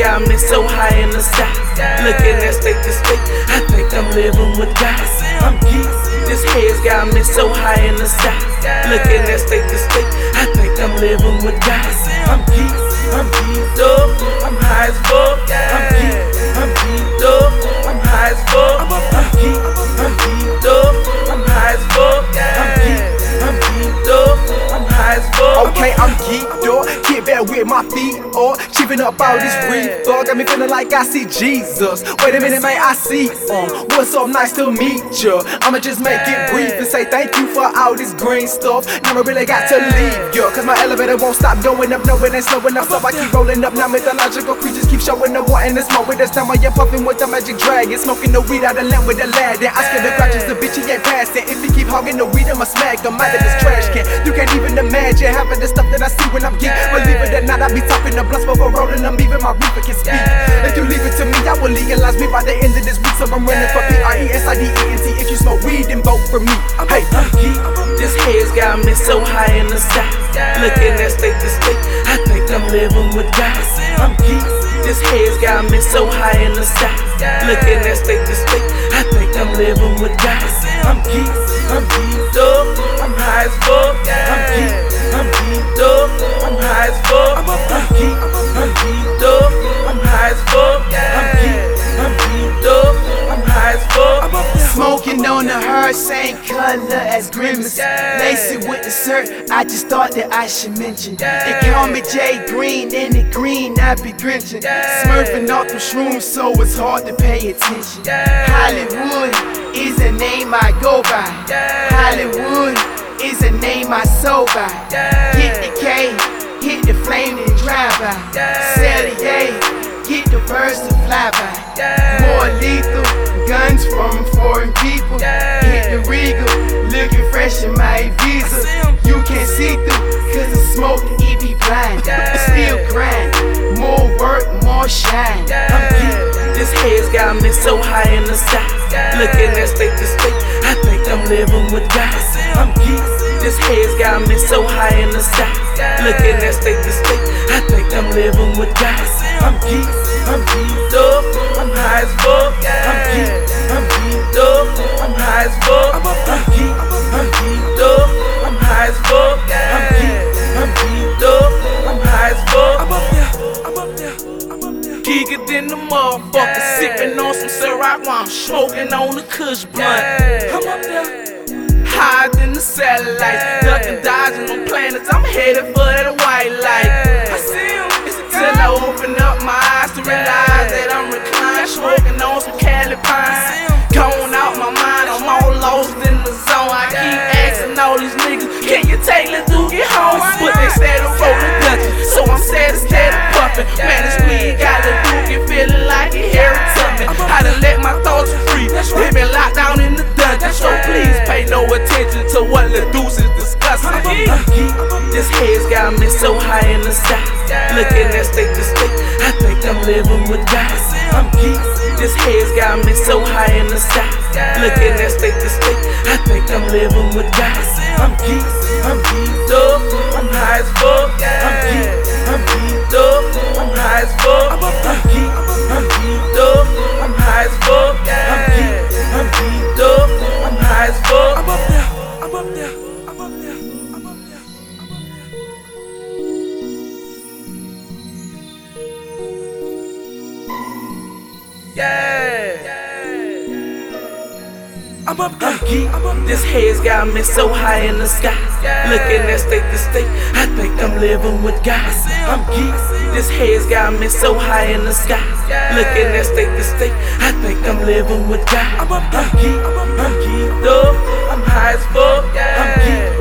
got me so high in the sky. Looking at state to state, I think I'm living with God. I'm geek. This haze got me so high in the sky. Looking at state to state, I think I'm living with God. I'm geek. I'm geeked up. I'm high as fuck. I'm geek. I'm geeked up. I'm high as fuck. I'm geek. I'm geeked up. I'm high as fuck. I'm geek. I'm geeked up. I'm high as fuck. Okay, I'm geeked up, get back with my feet up, chipping up all this reefer, got me feeling like I see Jesus. Wait a minute, man, I see what's up, nice to meet ya. I'ma just make it brief and say thank you for all this green stuff. Now I really got to leave ya, cause my elevator won't stop going up, no it ain't slowing up. So I keep rolling up, now mythological creatures keep showing up, wanting to smoke with us. Now I am puffing with the magic dragon, smoking the weed out of land with the lad. Then I scare the crutches, the bitch he ain't passing. If he keep hogging the weed, I'ma smack him out of this trash can. You can't even imagine having the stuff that I see when I'm geek. Believe it or not, I be talking the blunts before rolling them, even my reaper can speak. If you leave it to me, I will legalize me by the end of this week. So I'm running for PRESIDENT. If you smoke weed, then vote for me. Hey, I'm geek. This haze got me so high in the sky. Looking at state to state, I think I'm living with God. I'm geek. This haze got me so high in the sky. Looking at state to state, I think I'm living with God. I'm geek. I'm geeked up. I'm high as fuck. I'm geek. I'm geeked up. I'm high as fuck. I'm geek. I'm geeked up. I'm high as fuck. I'm geek. I'm geeked up. I'm high as fuck. Smoking on the herb, same color as Grimace. Lace it with the cert, I just thought that I should mention. They call me Jay Green, in the green I be drenching. Smurfing off the shrooms, so it's hard to pay attention. Hollywood is a name I go by. Hollywood is a name I sold by. Get the K, hit the flame and drive by. Sell the A, get the birds to fly by. More lethal, guns from foreign people. Hit the Regal, looking fresh in my visa. You can't see through, cause the smoke, it be blind. Still grind, more work, more shine. I'm geek. This haze got me so high in the sky. Looking at state to state, I think I'm living with God. I'm geek. This haze got me so high in the sky. Looking at state to state, I think I'm living with God. I'm geek. I'm geeked up. I'm high as fuck. I'm geek. I'm geeked up. I'm high as fuck. I'm geek. I'm geeked up. I'm high as fuck. I'm geek. I'm geeked up. I'm high as fuck. I'm up there. I'm up there. I'm up there. Geeker than the motherfucker, sipping on some Ciroc while I'm smoking on the Kush blunt. I'm up there. Higher than the satellites, ducking, dodging on planets. I'm headed for that white light. I see him. Till I open up my eyes to realize that I'm reclined, smoking on some Cali pine. Going out my mind, I'm all lost in the zone. I keep asking all these niggas, can you take Lil Duke get home? But they said I'm rolling Dutchess, so I'm sad instead of puffing. Man, this weed got Lil Duke feeling like a Harry Tubman. I done let my thoughts free, they been locked down in the dungeon. So please pay no attention to what Lil Deuce is discussing. This haze got me so high in the sky. Looking at state to state, I think I'm living with God. I'm geek. This haze got me so high in the sky. Looking at state to state, I think I'm living with God. I'm geek. I'm geeked up. I'm high as fuck. I'm geek. I'm geeked up. I'm high as fuck. I'm geek. I'm geeked up. I'm high as fuck. I'm geek. I'm geeked up. I'm high as fuck. I'm up there. I'm up there. I'm up there. I'm up there. Yeah. I'm up there. I'm geek. This haze got me so high in the sky. Looking at state to state, I think I'm living with God. I'm geek. This haze got me so high in the sky. Looking at state to state, I think I'm living with God. I'm geek. I'm geeked up. I'm high as fuck. I'm geek.